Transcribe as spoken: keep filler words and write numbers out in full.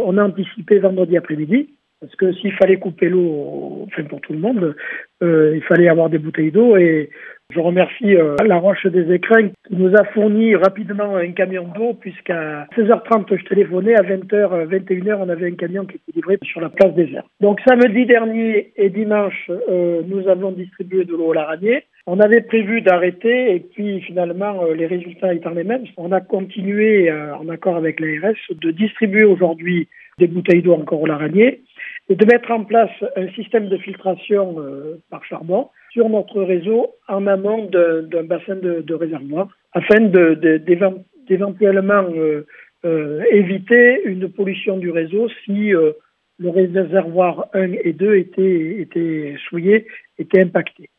on a anticipé vendredi après-midi, parce que s'il fallait couper l'eau, enfin pour tout le monde, euh, il fallait avoir des bouteilles d'eau. Et je remercie euh, La Roche des Écrins qui nous a fourni rapidement un camion d'eau, puisqu'à seize heures trente, je téléphonais, à vingt heures, vingt et une heures, on avait un camion qui était livré sur la place des Airs. Donc samedi dernier et dimanche, euh, nous avons distribué de l'eau au Laranier. On avait prévu d'arrêter et puis finalement, euh, les résultats étant les mêmes, on a continué euh, en accord avec l'A R S de distribuer aujourd'hui des bouteilles d'eau encore au Laranier et de mettre en place un système de filtration euh, par charbon sur notre réseau en amont de, d'un bassin de, de réservoir afin de, de, d'évent- d'éventuellement euh, euh, éviter une pollution du réseau si euh, le réservoir un et deux étaient, étaient souillés, étaient impactés.